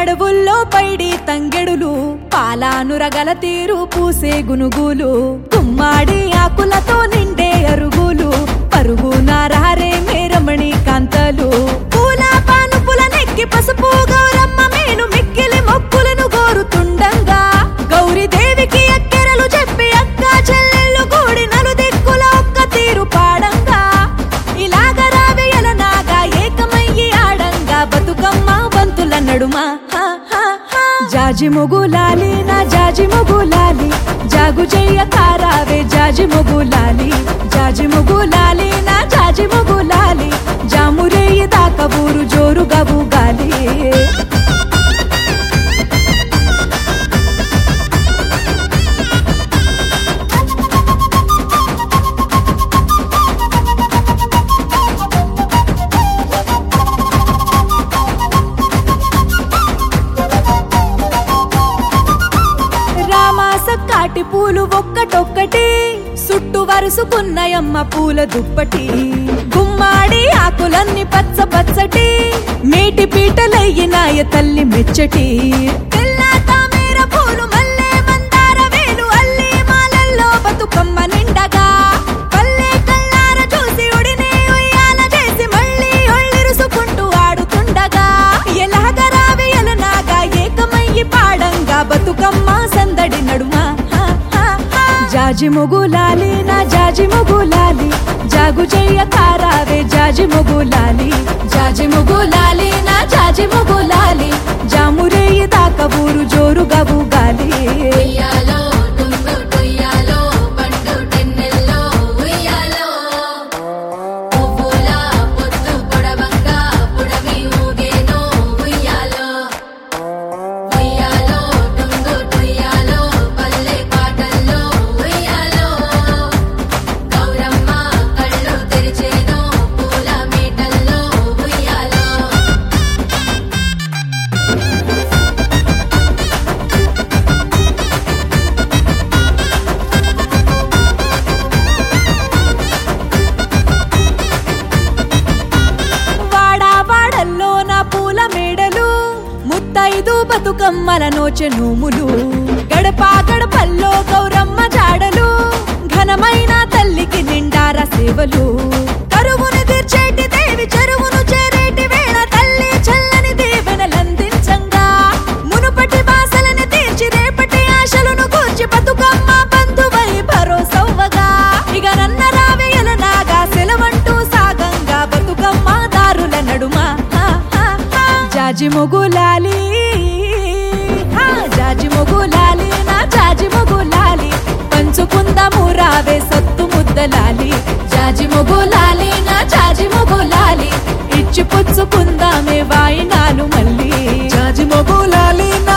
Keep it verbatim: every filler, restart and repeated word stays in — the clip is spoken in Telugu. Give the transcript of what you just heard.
అడవుల్లో పైడి తంగెడులు పాలానురగల తీరు పూసే గునుగులు గుమ్మాడి ఆకులతో నిండే అరుగులు పరుగు నారారే మేరమణి కాంతలు పూల పానుపుల నెక్కి పసుపు గౌరమ్మ మేను మిక్కిలి మొక్కులను కోరుతుండంగా గౌరీదేవికి అక్కెరలు చెప్పి అక్క చెల్లెళ్ళు కూడి నలు దిక్కుల ఒక్క తీరు పాడంగా ఇలాగ రావేయల నాగా ఏకమయ్యి ఆడంగా బతుకమ్మ బంతుల నడుమ జాజి మొగులాలి నా జాజి మొగులాలి జాగు చెయ్య కారావే జాజి మొగులాలి జాజి మొగులాలి నా జాజి మొగులాలి జామురేయి దాకా ఊరు జోరుగా ఊగాలి కాటి పూలు ఒక్కటొక్కటి సుట్టు వరుసుకున్నాయమ్మ పూల దుప్పటి గుమ్మాడి ఆకులన్నీ పచ్చ పచ్చటి మేటి పీటలయ్యినాయ తల్లి మెచ్చటి తెల్లాతామేర పూలు మల్లె మందార వేలు అల్లి మాలల్లో బతుకమ్మ నిండగా పల్లె కల్లార చూసి ఉడిని ఉయ్యాల చేసి మళ్ళీ ఒళ్ళిరుసుకుంటూ ఆడుతుండగా ఎలాగ రావేయల నాగా ఏకమయ్యి పాడంగా బతుకమ్మ సందడి నడుమ జాజి మొగులాలి నా జాజి మొగులాలి జాగు చెయ్య కారావే జాజి మొగులాలి జాజి మొగులాలి నా జాజి మొగులాలి జామురేయి దాకా ఊరు జోరుగా ఊగాలి ముత్తైదు బతుకమ్మల నోచె నోములు గడప గడపల్లో గౌరమ్మ జాడలు ఘనమైన తల్లికి నిండార సేవలు కరువును తీర్చేటి దేవి చెరువును చేరేటి వేళ తల్లి చల్లని దేవెనలందించంగా మునుపటి బాసలని తీర్చి రేపటి ఆశలను కూర్చి బతుకమ్మ బంధువై భరోసవ్వగా ఇక నన్న రావేయల నాగా సెలవంటూ సాగంగా బతుకమ్మ దారుల నడుమ జాజి మొగులాలి జాజి మొగులాలి నా జాజి మొగులాలి పంచుకుందాము రావే సత్తు ముద్దలాలి జాజి మొగులాలి నా జాజి మొగులాలి ఇచ్చి పుచ్చుకుందామే వాయినాలు మళ్ళీ జాజి మొగులాలి